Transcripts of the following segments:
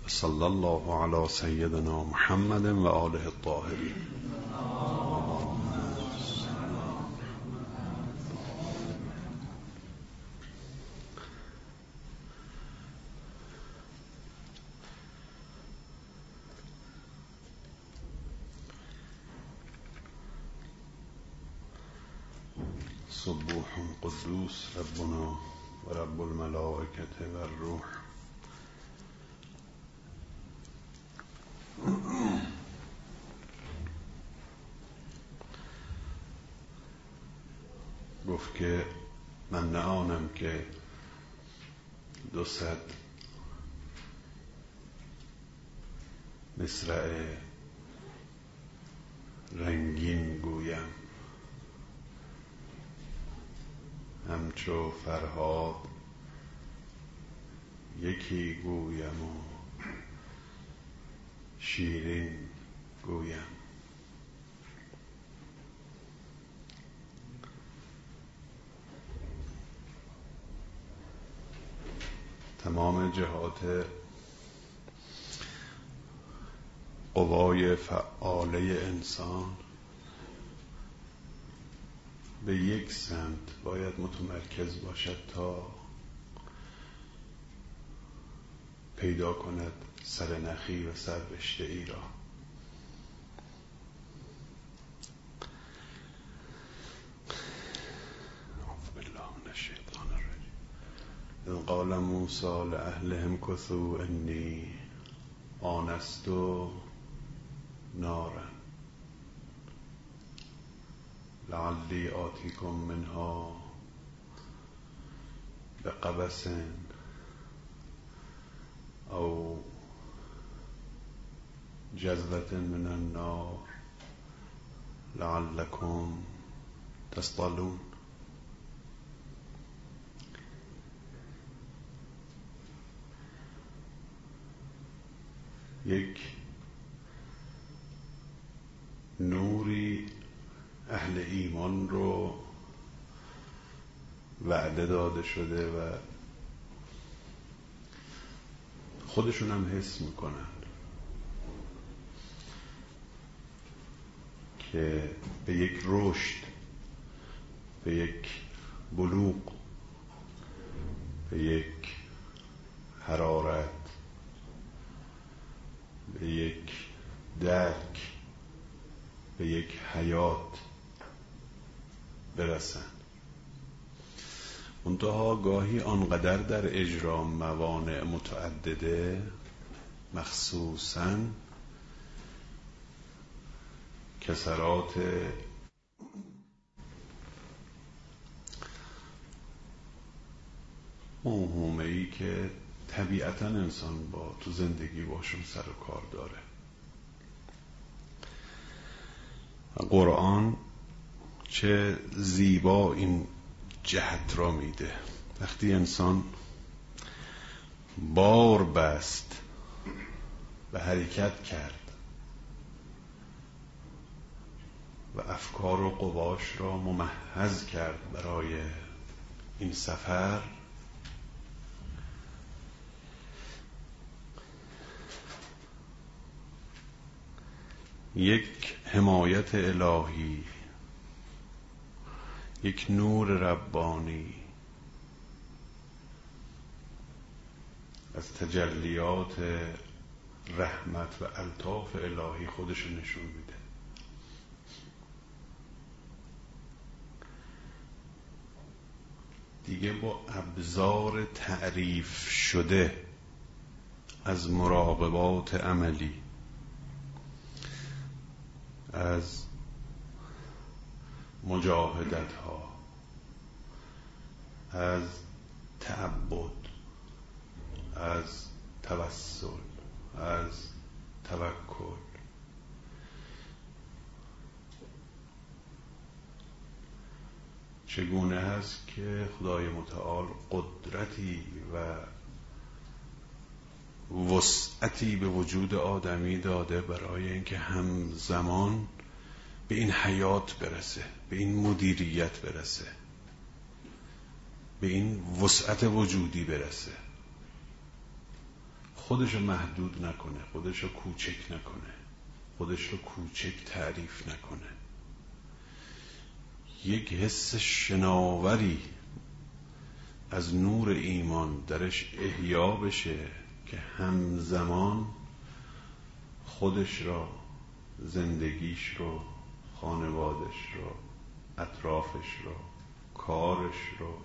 صلی الله علی سیدنا محمد و آله الطاهرین. سبوح قدوس ربنا و رب الملائکة و الروح. گفت که من نه آنم که 200 مصرع رنگین گویم، همچو فرهاد یکی گویم و شیرین گویم. تمام جهات قوای فعاله انسان به یک سمت باید متمرکز باشد تا پیدا کند سرنخی و سررشته ای را. إذ قال موسى لأهلهم كثوا إني آنست نارا لعلی آتیکم منها بقبس او جذوة من النار لعلکم تصطلون. یک نوری اهل ایمان رو وعده داده شده و خودشون هم حس میکنن که به یک رشد، به یک بلوغ، به یک حرارت، به یک درک، به یک حیات برسن. منتها گاهی آنقدر در اجرا موانع متعدده، مخصوصاً کسرات موهومه‌ای که طبیعتاً انسان با تو زندگی باشون سر و کار داره. قرآن چه زیبا این جهت را میده. وقتی انسان بار بست و حرکت کرد و افکار و قواش را ممهد کرد برای این سفر، یک حمایت الهی، یک نور ربانی از تجلیات رحمت و الطاف الهی خودش نشون میده. دیگه با ابزار تعریف شده از مراقبات عملی، از مجاهدت ها، از تعبد، از توسل، از توکل، چگونه هست که خدای متعال قدرتی و وسعتی به وجود آدمی داده برای اینکه همزمان به این حیات برسه، به این مدیریت برسه، به این وسعت وجودی برسه. خودش رو محدود نکنه، خودش رو کوچک نکنه، خودش رو کوچک تعریف نکنه. یک حس شناوری از نور ایمان درش احیا بشه که همزمان خودش را، زندگیش رو، خانوادش رو، اطرافش رو، کارش رو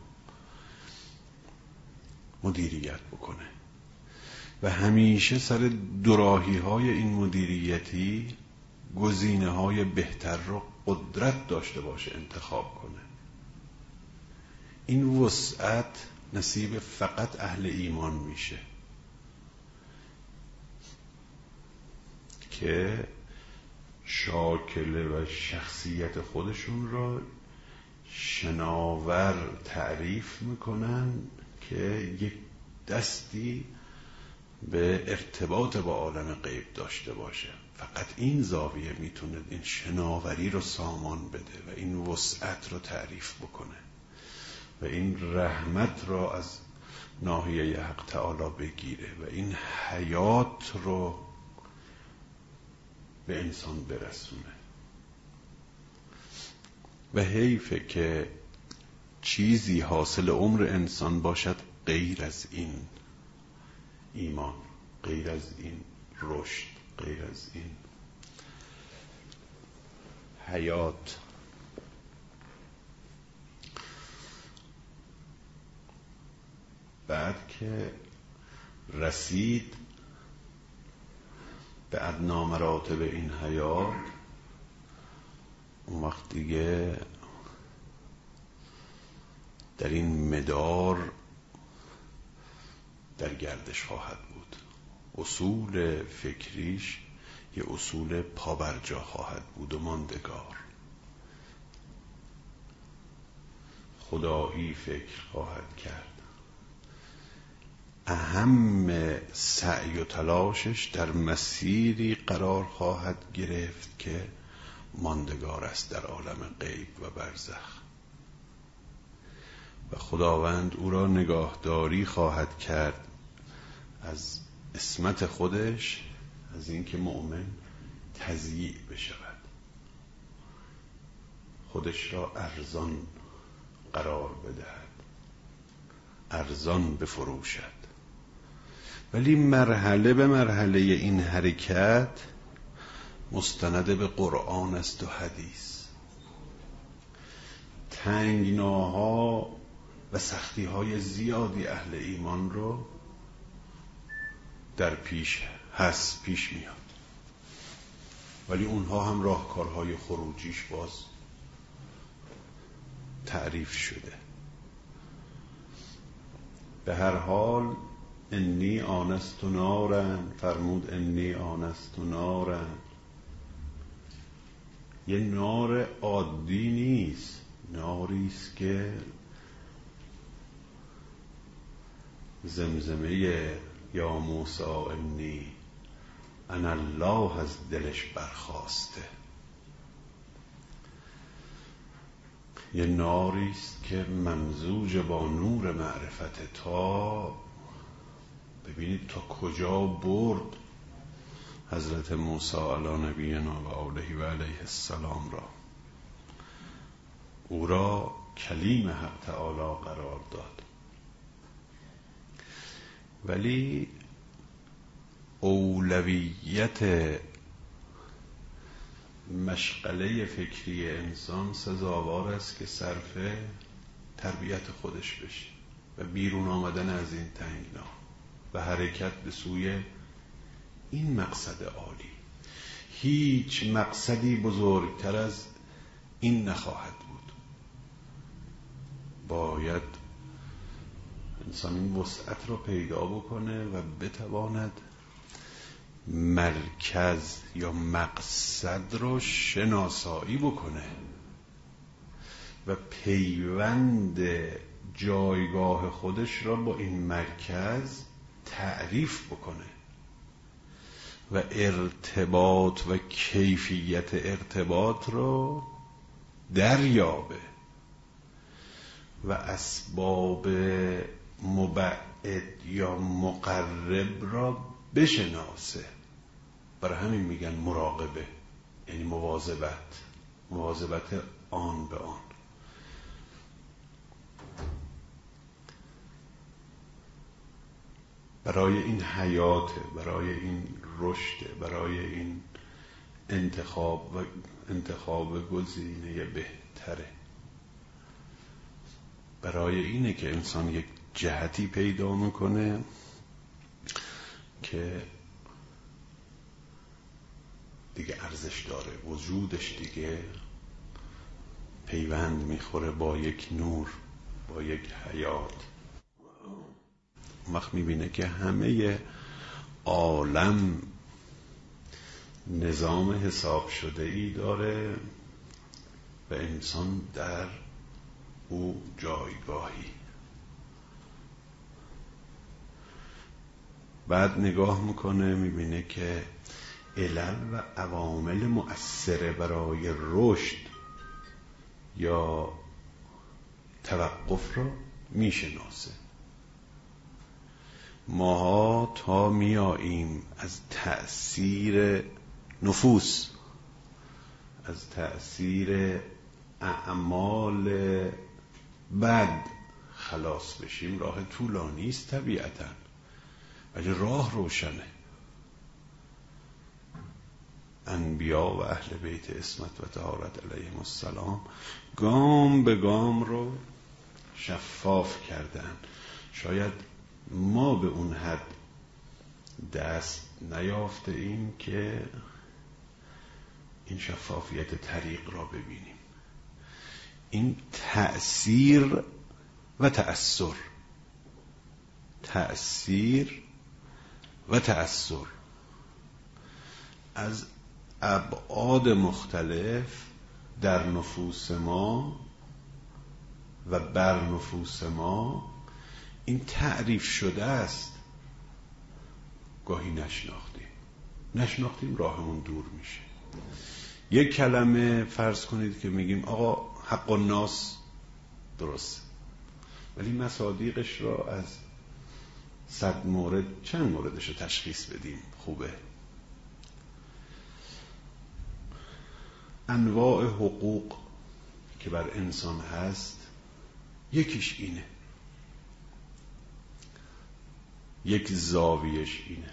مدیریت بکنه و همیشه سر دوراهی های این مدیریتی گزینه های بهتر رو قدرت داشته باشه انتخاب کنه. این وسعت نصیب فقط اهل ایمان میشه که شاکله و شخصیت خودشون را شناور تعریف میکنن که یک دستی به ارتباط با عالم غیب داشته باشه. فقط این زاویه میتونه این شناوری رو سامان بده و این وسعت رو تعریف بکنه و این رحمت رو از ناحیه حق تعالی بگیره و این حیات رو به انسان برسونه. و حیفه که چیزی حاصل عمر انسان باشد غیر از این ایمان، غیر از این رشد، غیر از این حیات. بعد که رسید به ادنا مراتب این حیات، اون وقت دیگه در این مدار در گردش خواهد بود. اصول فکریش یه اصول پابرجا خواهد بود و ماندگار. خدایی فکر خواهد کرد. اهم سعی و تلاشش در مسیری قرار خواهد گرفت که ماندگار است در عالم غیب و برزخ و خداوند او را نگاهداری خواهد کرد از عصمت خودش، از اینکه مؤمن تضییع بشود، خودش را ارزان قرار بدهد، ارزان بفروشد. ولی مرحله به مرحله این حرکت مستند به قرآن است و حدیث. تنگناها و سختی‌های زیادی اهل ایمان رو در پیش میاد، ولی اونها هم راهکارهای خروجیش باز تعریف شده. به هر حال انی آنست نارن، فرمود انی آنست نارن. یه نار عادی نیست، ناریست که زمزمه یا موسی انی انا الله از دلش برخاسته. یه ناریست که ممزوج با نور معرفت، تا ببینید تا کجا برد حضرت موسی علی نبینا و آله و علیه السلام را. او را کلیم حق تعالی قرار داد. ولی اولویت مشغله فکری انسان سزاوار است که صرف تربیت خودش بشه و بیرون آمدن از این تنگنا و حرکت به سوی این مقصد عالی. هیچ مقصدی بزرگتر از این نخواهد بود. باید انسان این وسعت رو پیدا بکنه و بتواند مرکز یا مقصد رو شناسایی بکنه و پیوند جایگاه خودش را با این مرکز تعریف بکنه و ارتباط و کیفیت ارتباط رو دریابه و اسباب مبعد یا مقرب را بشناسه. برای همین میگن مراقبه، یعنی مواظبت آن به آن. برای این حیاته، برای این رشد، برای این انتخاب گزینه بهتره. برای اینه که انسان یک جهتی پیدا میکنه که دیگه ارزش داره، وجودش دیگه پیوند میخوره با یک نور، با یک حیات. وقت میبینه که همه عالم نظام حساب شده ای داره و انسان در او جایگاهی. بعد نگاه میکنه میبینه که علل و عوامل مؤثره برای رشد یا توقف را میشناسه. ماها تا میاییم از تأثیر نفوس، از تأثیر اعمال بد خلاص بشیم راه طولانی است طبیعتاً، ولی راه روشنه. انبیا و اهل بیت عصمت و طهارت علیهم السلام گام به گام رو شفاف کردن. شاید ما به اون حد دست نیافته ایم که این شفافیت طریق را ببینیم. این تأثیر و تأثیر از ابعاد مختلف در نفوس ما و بر نفوس ما این تعریف شده است. گاهی نشناختیم راهمون دور میشه. یک کلمه فرض کنید که میگیم آقا حق الناس درست، ولی مصادیقش را از 100 مورد چند موردش رو تشخیص بدیم خوبه. انواع حقوق که بر انسان هست یکیش اینه، یک زاویش اینه.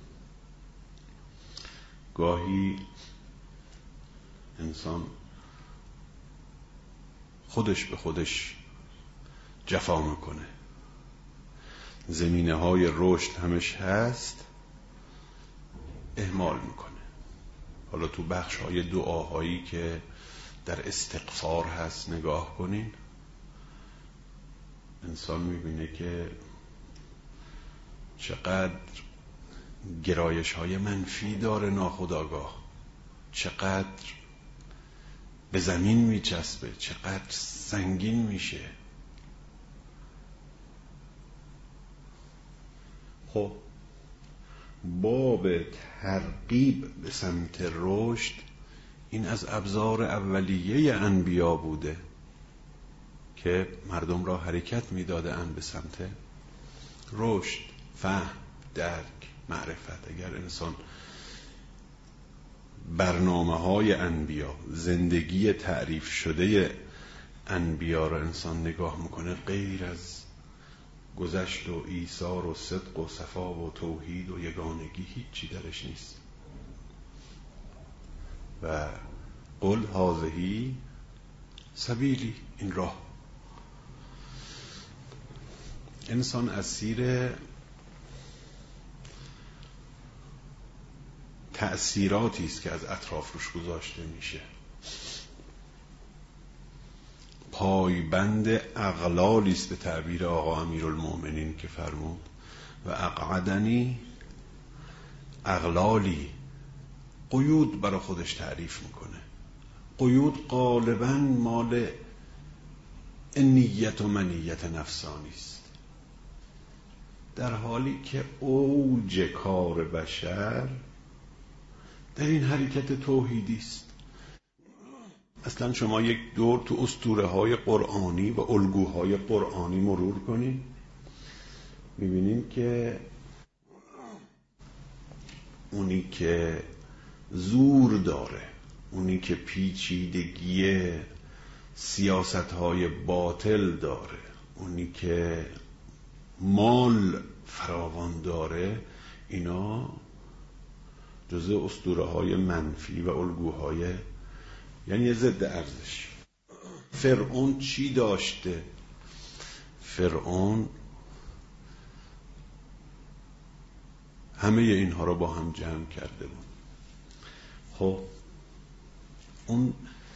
گاهی انسان خودش به خودش جفا میکنه، زمینه های رشد همش هست، اهمال میکنه. حالا تو بخش های دعاهایی که در استغفار هست نگاه کنین، انسان میبینه که چقدر گرایش های منفی داره ناخودآگاه، چقدر به زمین میچسبه، چقدر سنگین میشه. خب باب ترغیب به سمت رشد این از ابزار اولیه انبیا بوده که مردم را حرکت میدادند به سمت رشد، فهم، درک، معرفت. اگر انسان برنامه‌های انبیا، زندگی تعریف شده انبیا را انسان نگاه میکنه، غیر از گذشت و ایثار و صدق و صفا و توحید و یگانگی هیچی درش نیست. و قل هذه سبیلی، این راه. انسان اسیر تأثیراتی است که از اطراف روش گذاشته میشه، پایبند اغلالی است به تعبیر آقا امیرالمؤمنین که فرمود و اقعدنی اغلالی. قیود برای خودش تعریف میکنه. قیود غالباً مال نیت و منیت نفسانی است، در حالی که اوج کار بشر در این حرکت توحیدی است. اصلا شما یک دور تو اسطوره‌های قرآنی و الگوهای قرآنی مرور کنید، میبینیم که اونی که زور داره، اونی که پیچیدگی سیاست‌های باطل داره، اونی که مال فراوان داره، اینا جزء اسطوره‌های منفی و الگوهای، یعنی ضد ارزش. فرعون چی داشته؟ فرعون همه اینها رو با هم جمع کرده بود. خب اون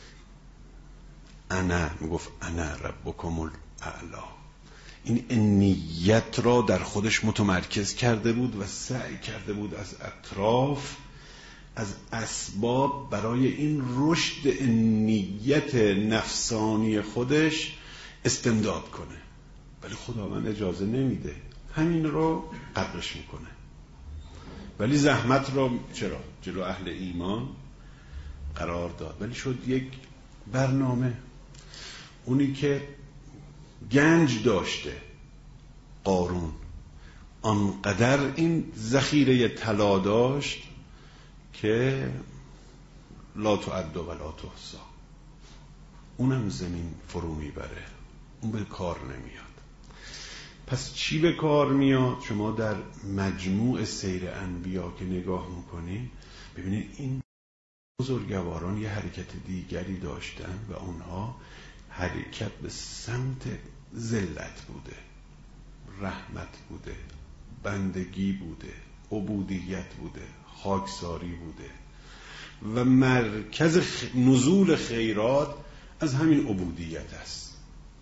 میگفت انا ربکم الاعلی، این نیت را در خودش متمرکز کرده بود و سعی کرده بود از اطراف، از اسباب برای این رشد نیت نفسانی خودش استمداد کنه، ولی خداوند اجازه نمیده، همین رو قبرش میکنه. ولی زحمت را چرا؟ جلو اهل ایمان قرار داد. ولی شد یک برنامه. اونی که گنج داشته، قارون، آنقدر این ذخیره طلا داشت که لا تعد و لا تحصی، اونم زمین فرو میبره، اون به کار نمیاد. پس چی به کار میاد؟ شما در مجموع سیر انبیا که نگاه میکنید ببینید این بزرگواران یه حرکت دیگری داشتن و اونها حرکت به سمت ذلت بوده، رحمت بوده، بندگی بوده، عبودیت بوده، خاکساری بوده و مرکز نزول خیرات از همین عبودیت است،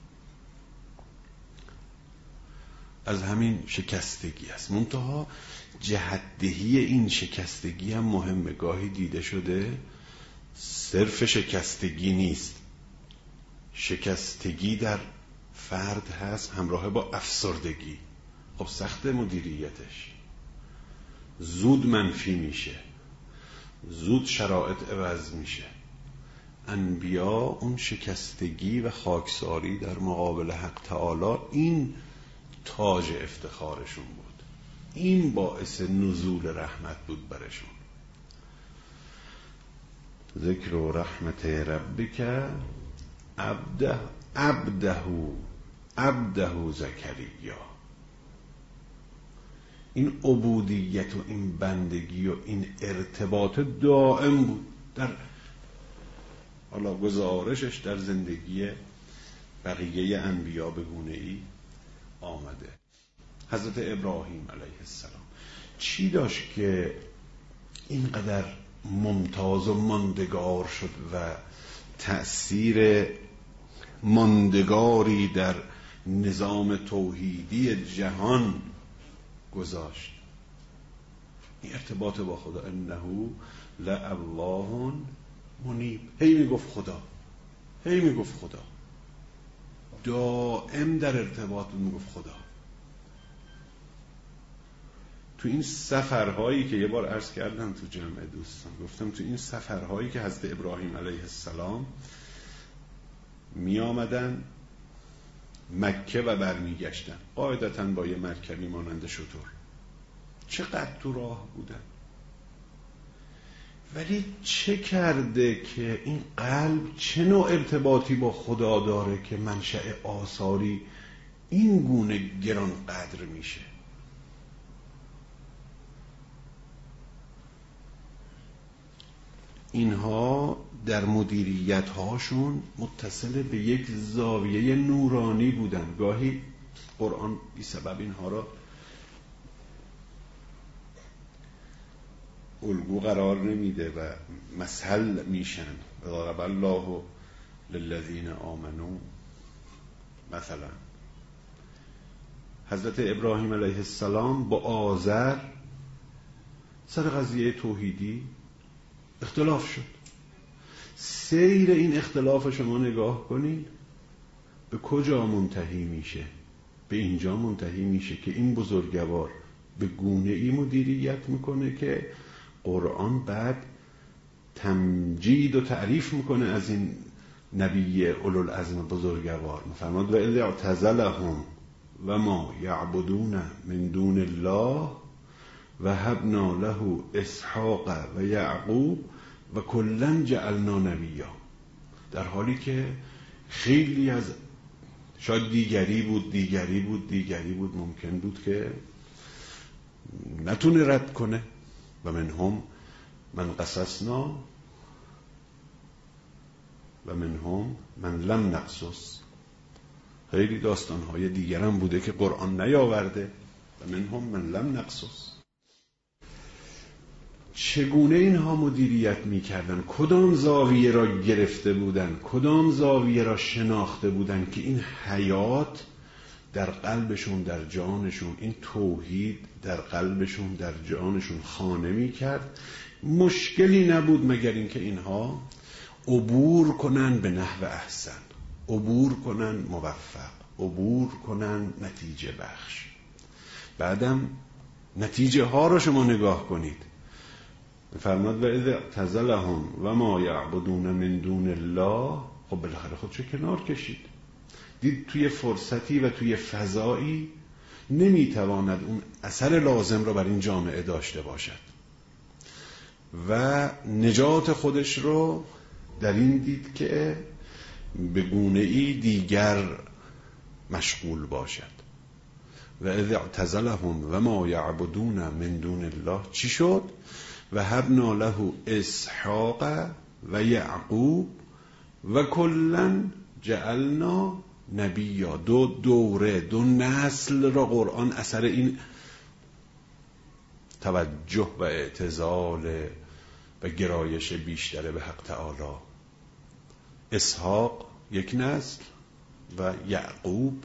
از همین شکستگی است. منتها جهتدهی این شکستگی هم مهمه. گاهی دیده شده صرف شکستگی نیست، شکستگی در فرد هست همراه با افسردگی. خب سخت مدیریتش، زود منفی میشه، زود شرایط عوض میشه. انبیا اون شکستگی و خاکساری در مقابل حق تعالی این تاج افتخارشون بود، این باعث نزول رحمت بود برشون. ذکر و رحمت ربک عبده زکریا. این عبودیت و این بندگی و این ارتباط دائم بود در حالا گزارشش در زندگی بقیه انبیا به گونه‌ای آمده. حضرت ابراهیم علیه السلام چی داشت که اینقدر ممتاز و ماندگار شد و تأثیر ماندگاری در نظام توحیدی جهان گذاشت؟ این ارتباط با خدا. انه لله منیب. هی میگفت خدا، هی میگفت خدا، دائم در ارتباط میگفت خدا. تو این سفرهایی که یه بار عرض کردم تو جمع دوستان، گفتم تو این سفرهایی که حضرت ابراهیم علیه السلام می آمدن مکه و برمی گشتن، قاعدتاً با یه مرکبی مانند شتر، چقدر تو راه بودن، ولی چه کرده که این قلب چه نوع ارتباطی با خدا داره که منشأ آثاری این گونه گران قدر میشه؟ اینها در مدیریت هاشون متصل به یک زاویه نورانی بودن. گاهی قرآن بی سبب اینها را الگو قرار نمیده و مثل میشن. ضرب الله للذین آمنوا مثلا. حضرت ابراهیم علیه السلام با آزر سر قضیه توحیدی اختلاف شد. سیر این اختلاف شما نگاه کنید به کجا منتهی میشه؟ به اینجا منتهی میشه که این بزرگوار به گونه ای مدیریت میکنه که قرآن بعد تمجید و تعریف میکنه از این نبی اولوالعزم بزرگوار. میفرماد و اذ اعتزلهم و ما یعبدون من دون الله و هبنا له اسحاق و یعقوب و کلا جعلنا نبیا. در حالی که خیلی از شاید دیگری بود ممکن بود که نتونه رد کنه. و منهم من قصصنا و منهم من لم نقصص. خیلی داستانهای دیگرم بوده که قرآن نیاورده. و منهم من لم نقصص. چگونه اینها مدیریت میکردن؟ کدام زاویه را گرفته بودن؟ کدام زاویه را شناخته بودن که این حیات در قلبشون، در جانشون، این توحید در قلبشون، در جانشون خانه میکرد؟ مشکلی نبود مگر اینکه اینها عبور کنن به نحو احسن، عبور کنن موفق، عبور کنن نتیجه بخش. بعدم نتیجه ها رو شما نگاه کنید. فرماد و اذ اعتزلهم و ما یعبدون من دون الله. خب بالاخره خودشو کنار کشید. دید توی فرصتی و توی فضایی نمیتواند اون اثر لازم رو بر این جامعه داشته باشد و نجات خودش رو در این دید که به گونه‌ای دیگر مشغول باشد. و اذ اعتزلهم و ما یعبدون من دون الله چی شد؟ و هبنا له اسحاق و یعقوب و کلا جعلنا نبیا. دو دوره، دو نسل را قرآن اثر این توجه و اعتزال و گرایش بیشتره به حق تعالی. اسحاق یک نسل و یعقوب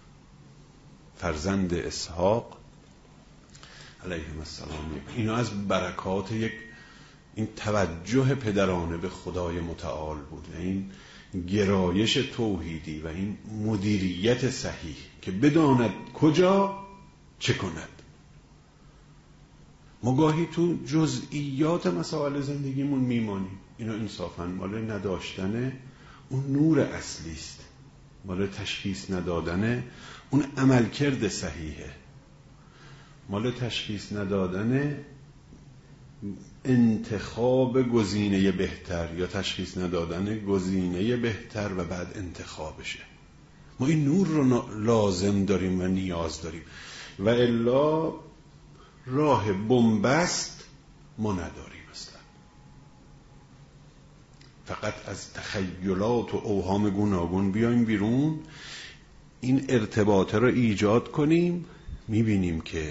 فرزند اسحاق علیهم السلام. اینا از برکات این توجه پدرانه به خدای متعال بود و این گرایش توحیدی و این مدیریت صحیح که بداند کجا چه کند. ما گاهی تو جزئیات مسائل زندگیمون میمانیم. اینا انصافاً مال نداشتن اون نور اصلی است، مال تشخیص ندادن اون عملکرد صحیحه، مال تشخیص ندادن انتخاب گزینه بهتر یا تشخیص ندادن گزینه بهتر و بعد انتخابشه. ما این نور رو لازم داریم و نیاز داریم و الا راه بنبست ما نداریم اصلا. فقط از تخیلات و اوهام گوناگون بیایم بیرون، این ارتباط رو ایجاد کنیم، میبینیم که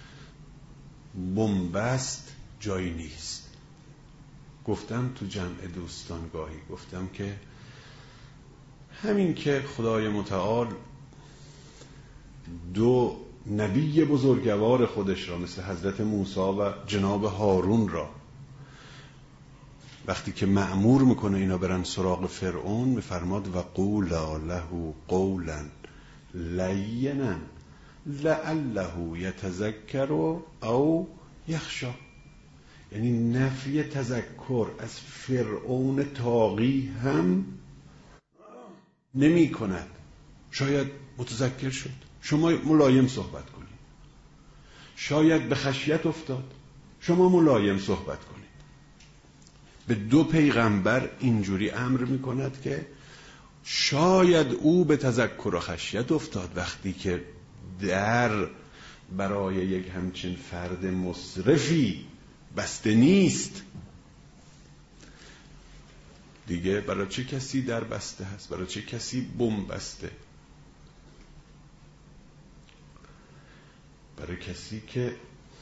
بنبست جایی نیست. گفتم تو جمع دوستان گاهی گفتم که همین که خدای متعال دو نبی بزرگوار خودش را مثل حضرت موسی و جناب هارون را وقتی که مأمور میکنه اینا برن سراغ فرعون، میفرماد و قولا له قولا لینا لعله یتذکر او یخشی. یعنی نفی تذکر از فرعون طاغی هم نمی کند. شاید متذکر شد، شما ملایم صحبت کنید. شاید به خشیت افتاد، شما ملایم صحبت کنید. به دو پیغمبر اینجوری امر می کند که شاید او به تذکر و خشیت افتاد وقتی که در برای یک همچین فرد مسرفی بسته نیست. دیگه برای چه کسی در بسته هست؟ برای چه کسی بم بسته؟ برای کسی که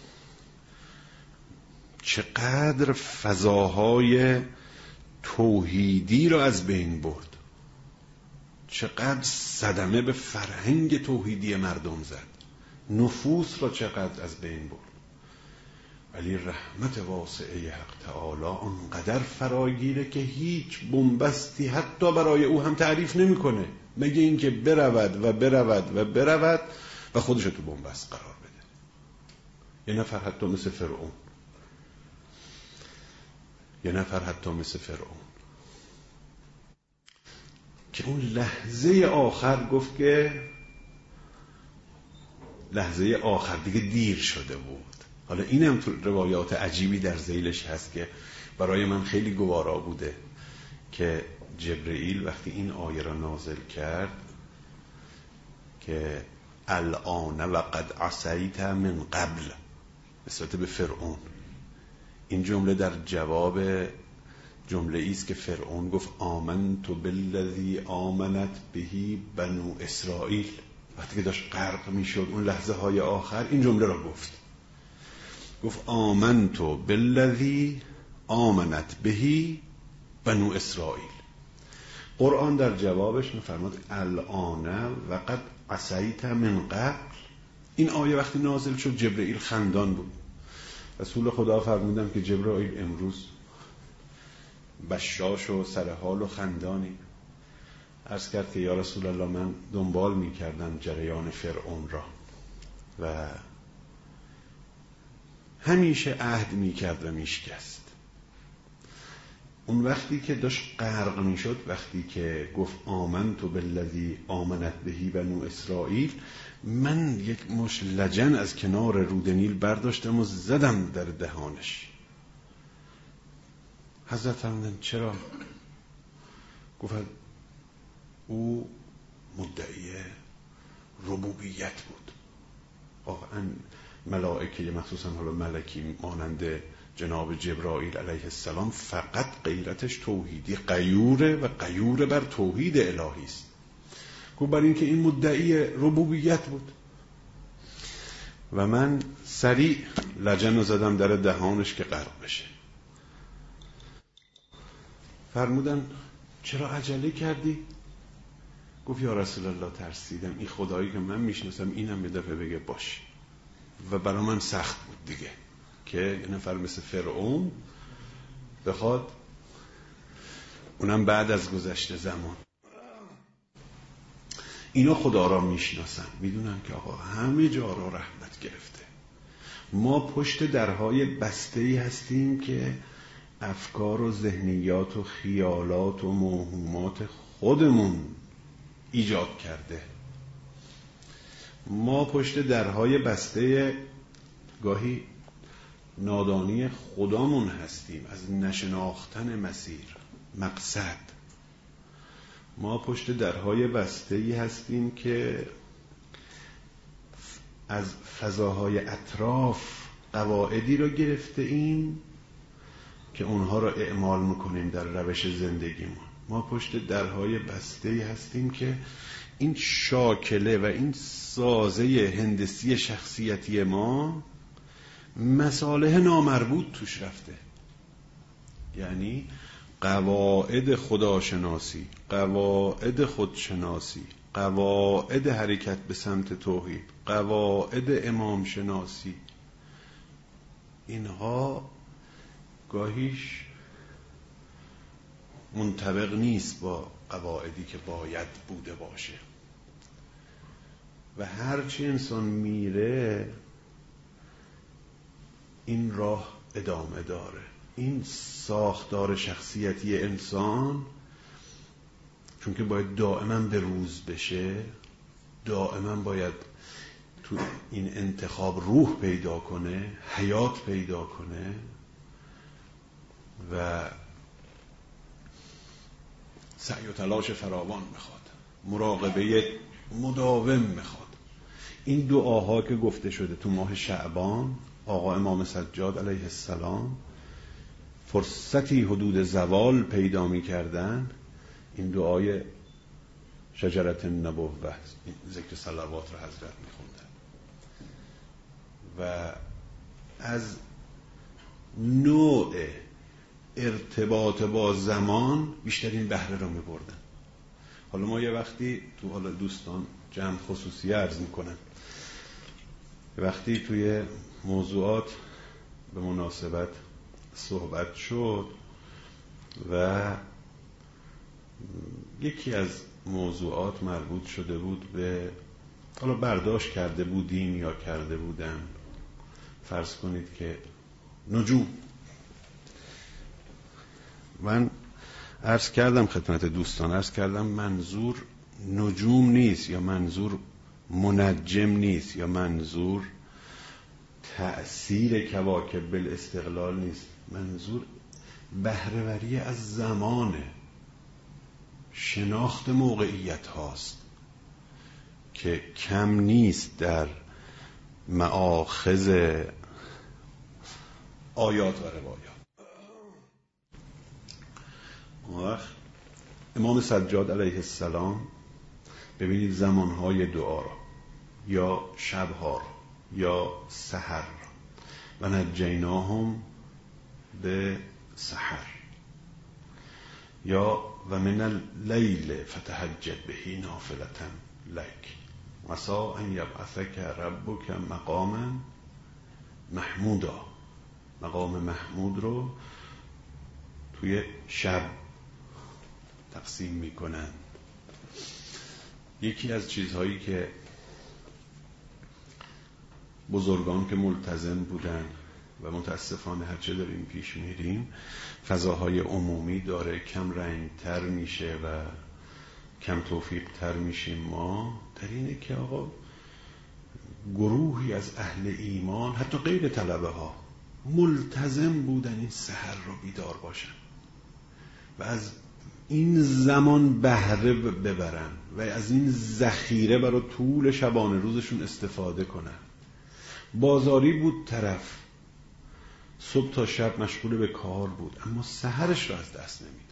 چقدر فضاهای توحیدی را از بین برد، چقدر صدمه به فرهنگ توحیدی مردم زد، نفوس را چقدر از بین برد. ولی رحمت واسعه حق تعالی آنقدر فراگیره که هیچ بنبستی حتی برای او هم تعریف نمیکنه، مگه اینکه برود و برود و برود و خودش تو بنبست قرار بده. یه نفر حتی مثل فرعون، یه نفر حتی مثل فرعون که اون لحظه آخر گفت که لحظه آخر دیگه دیر شده بود. حالا اینم تو روایات عجیبی در ذیلش هست که برای من خیلی گوارا بوده که جبرئیل وقتی این آیه را نازل کرد که الان و قد عصیت من قبل، نسبت به فرعون، این جمله در جواب جمله ایست که فرعون گفت آمنت بالذی آمنت بهی بنو اسرائیل. وقتی که داشت غرق میشد اون لحظه های آخر این جمله را گفت آمنت بالذی آمنت بهی بنو اسرائیل. قرآن در جوابش میفرماد الان و قد عصیت من قبل. این آیه وقتی نازل شد جبرئیل خندان بود. رسول خدا فرمودن که جبرئیل امروز بشاش و سرحال و خندانی. عرض کرد که یا رسول الله من دنبال میکردم جریان فرعون را و همیشه عهد میکرد و میشکست. اون وقتی که داشت غرق میشد، وقتی که گفت آمنت بالذی آمنت بهی بنو اسرائیل، من یک مش لجن از کنار رود نیل برداشتم و زدم در دهانش. حضرت فرمودن چرا؟ گفت او مدعی ربوبیت بود. واقعا ملائکه مخصوصا حالا ملکی مانند جناب جبرائیل علیه السلام فقط غیرتش توحیدی غیوره و غیور بر توحید الهی است. گفت برای اینکه این مدعی ربوبیت بود و من سریع لجن رو زدم در دهانش که غرق بشه. فرمودن چرا عجله کردی؟ گفت یا رسول الله ترسیدم این خدایی که من میشناسم اینم یه دفعه بگه باش. و برای من سخت بود دیگه که یه نفر مثل فرعون بخواد، اونم بعد از گذشته زمان. اینا خدا را میشناسن، میدونن که آقا همه جا را رحمت گرفته. ما پشت درهای بسته‌ای هستیم که افکار و ذهنیات و خیالات و موهومات خودمون ایجاد کرده. ما پشت درهای بسته گاهی نادانی خدامون هستیم، از نشناختن مسیر مقصد. ما پشت درهای بسته‌ای هستیم که از فضاهای اطراف قواعدی رو گرفته ایم که اونها رو اعمال میکنیم در روش زندگیمون. ما پشت درهای بسته‌ای هستیم که این شاکله و این سازه هندسی شخصیتی ما مصالح نامربوط توش رفته. یعنی قواعد خداشناسی، قواعد خودشناسی، قواعد حرکت به سمت توحید، قواعد امام شناسی، اینها گاهیش منطبق نیست با قواعدی که باید بوده باشه و هرچی انسان میره این راه ادامه داره. این ساختار شخصیتی انسان چون که باید دائما به روز بشه، دائما باید تو این انتخاب روح پیدا کنه، حیات پیدا کنه و سعی و تلاش فراوان میخواد، مراقبه مداوم میخواد. این دعاها که گفته شده تو ماه شعبان، آقا امام سجاد علیه السلام فرصتی حدود زوال پیدا میکردن، این دعای شجرت النبوة، این ذکر صلوات رو حضرت میخوندن و از نوع ارتباط با زمان بیشترین بهره رو میبردن. حالا ما یه وقتی تو حالا دوستان جمع خصوصی عرض میکنن، وقتی توی موضوعات به مناسبت صحبت شد و یکی از موضوعات مربوط شده بود به حالا برداشت کرده بودیم یا کرده بودن، فرض کنید که نجوم. من عرض کردم خدمت دوستان، عرض کردم منظور نجوم نیست یا منظور منجم نیست، یا منظور تأثیر کواکب بالاستقلال نیست، منظور بهره‌وری از زمانه، شناخت موقعیت هاست که کم نیست در مآخذ آیات و روایات. اون وقت امام سجاد علیه السلام ببینید زمانهای دعا را، یا شبها را، یا سحر و نجیناهم به سحر، یا و من اللیل فتهجد به نافلة لک عسی ان یبعثک ربک مقاما محمودا. مقام محمود رو توی شب تقسیم میکنن. یکی از چیزهایی که بزرگان که ملتزم بودن و متاسفانه هرچه داریم پیش میریم فضاهای عمومی داره کم رنگتر میشه و کم توفیق تر میشیم، ما در اینه که آقا گروهی از اهل ایمان حتی غیر طلبه ها ملتزم بودن این سحر رو بیدار باشن و از این زمان بهره ببرن و از این ذخیره برای طول شبانه روزشون استفاده کنن. بازاری بود طرف، صبح تا شب مشغول به کار بود، اما سحرش رو از دست نمیداد.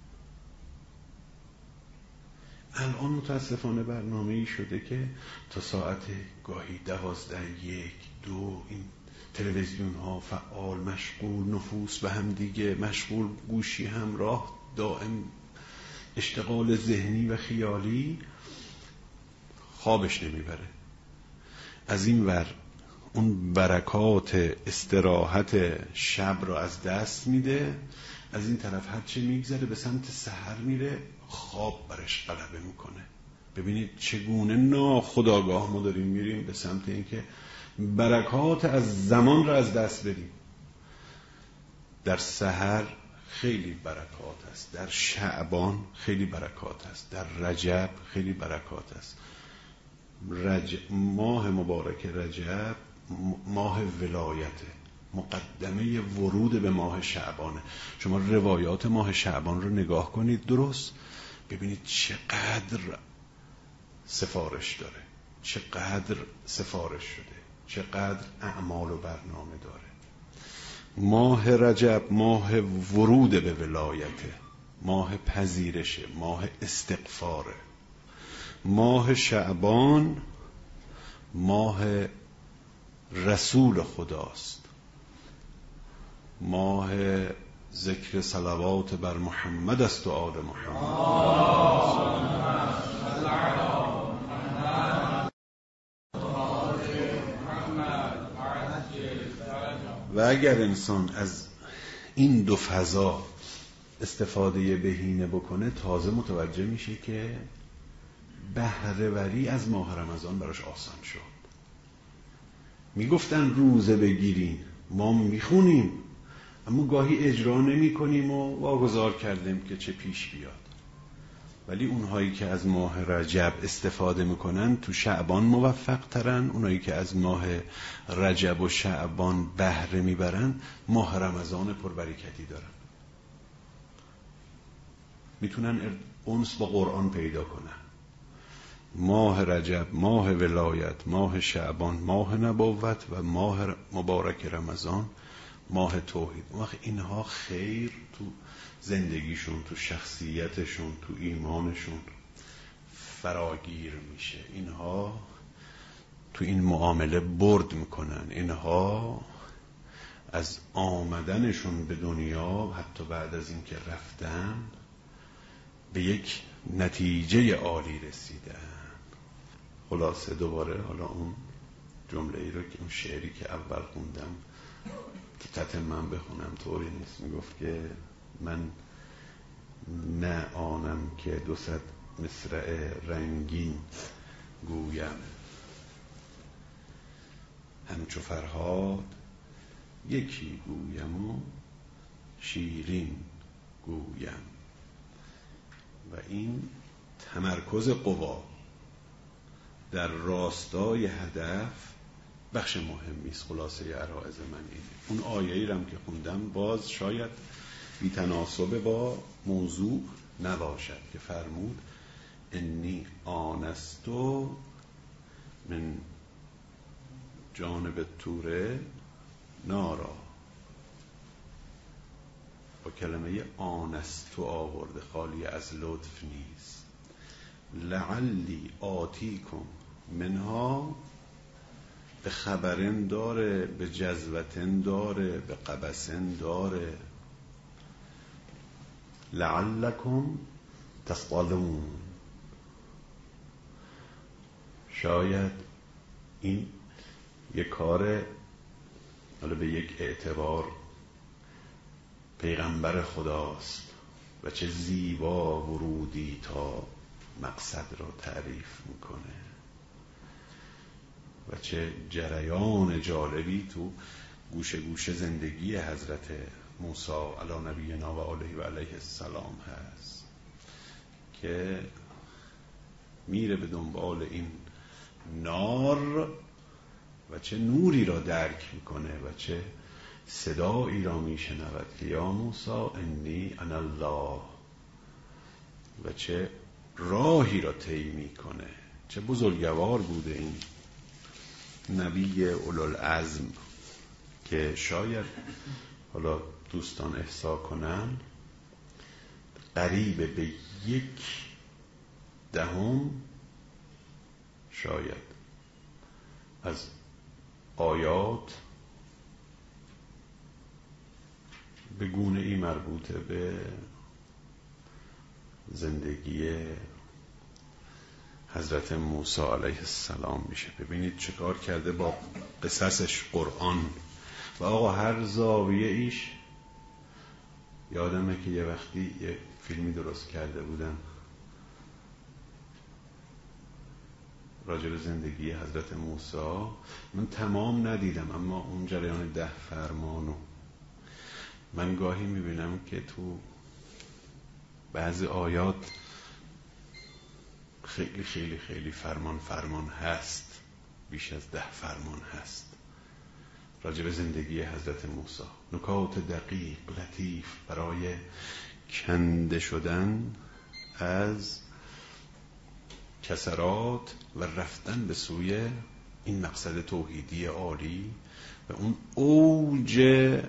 الان متاسفانه برنامه‌ای شده که تا ساعت گاهی 12 1 2 این تلویزیون ها فعال، مشغول، نفوس به هم دیگه مشغول، گوشی همراه، دائم اشتغال ذهنی و خیالی، خوابش نمیبره. از این ور اون برکات استراحت شب رو از دست میده، از این طرف هرچی میگذره به سمت سحر میره، خواب برش غلبه میکنه. ببینید چگونه ناخودآگاه ما داریم میریم به سمت اینکه برکات از زمان رو از دست بدیم. در سحر خیلی برکات است، در شعبان خیلی برکات است، در رجب خیلی برکات است. ماه مبارک رجب ماه ولایته، مقدمه ورود به ماه شعبانه. شما روایات ماه شعبان رو نگاه کنید درست، ببینید چقدر سفارش داره، چقدر سفارش شده، چقدر اعمال و برنامه داره. ماه رجب ماه ورود به ولایته، ماه پذیرشه، ماه استغفاره. ماه شعبان ماه رسول خداست، ماه ذکر صلوات بر محمد است و آل محمد. و اگر انسان از این دو فضا استفاده بهینه بکنه تازه متوجه میشه که بهره‌وری از ماه رمضان براش آسان شد. میگفتن روزه بگیرین، ما میخونیم اما گاهی اجرا نمی کنیم و واگذار کردیم که چه پیش بیاد. ولی اونهایی که از ماه رجب استفاده میکنن تو شعبان موفق ترن، اونهایی که از ماه رجب و شعبان بهره میبرن ماه رمضان پربرکتی دارن، میتونن انس با قرآن پیدا کنن. ماه رجب ماه ولایت، ماه شعبان ماه نبوت و ماه مبارک رمضان ماه توحید. اون وقت اینها خیر تو زندگیشون، تو شخصیتشون، تو ایمانشون فراگیر میشه. اینها تو این معامله برد میکنن. اینها از آمدنشون به دنیا حتی بعد از اینکه رفتن به یک نتیجه عالی رسیدن. خلاصه دوباره حالا اون جمله ای رو که اون شعری که اول خوندم که تتمم بخونم طوری نیست. میگفت که من نه آنم که 200 مصرع رنگین گویم، همچو فرهاد یکی گویم و شیرین گویم. و این تمرکز قوا، در راستای هدف بخش مهمی است. خلاصه عرایض من اینه. اون آیه‌ای رو که خوندم باز شاید بی‌تناسب با موضوع نباشد که فرمود انی آنستو من جانب طور نارا، با کلمه آنستو آورده، خالی از لطف نیست. لعلی آتیکم منها، به خبرن داره، به جذبتن داره، به قبسن داره. لعلکم تصطلون، شاید این یک کار، حالا به یک اعتبار پیغمبر خداست و چه زیبا ورودی تا مقصد را تعریف میکنه و چه جریان جالبی تو گوشه گوشه زندگی حضرت موسی علی نبینا و آله و علیه السلام هست که میره به دنبال این نار و چه نوری را درک میکنه و چه صدایی را میشنود که یا موسی انی انا الله، و چه راهی را طی میکنه. چه بزرگوار بوده این نبی اولوالعزم که شاید حالا دوستان احصا کنن قریب به 1/10 شاید از آیات به گونه ای مربوطه به زندگی حضرت موسی علیه السلام میشه. ببینید چه کار کرده با قصصش قرآن. و آقا هر زاویه ایش، یادمه که یه وقتی یه فیلمی درست کرده بودن راجع به زندگی حضرت موسی، من تمام ندیدم اما اون جریان 10 فرمانو من گاهی میبینم که تو بعضی آیات خیلی خیلی خیلی فرمان هست، بیش از 10 فرمان هست راجع به زندگی حضرت موسی. نکات دقیق لطیف برای کنده شدن از کسرات و رفتن به سوی این مقصد توحیدی عالی و اون اوج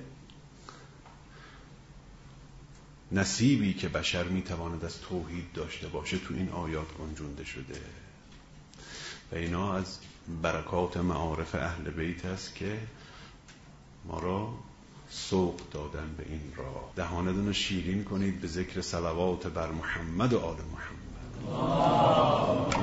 نصیبی که بشر میتواند از توحید داشته باشه تو این آیات گنجونده شده. و اینا از برکات معارف اهل بیت است که ما را سوق دادن به این راه. دهانتون رو شیرین کنید به ذکر صلوات بر محمد و آل محمد.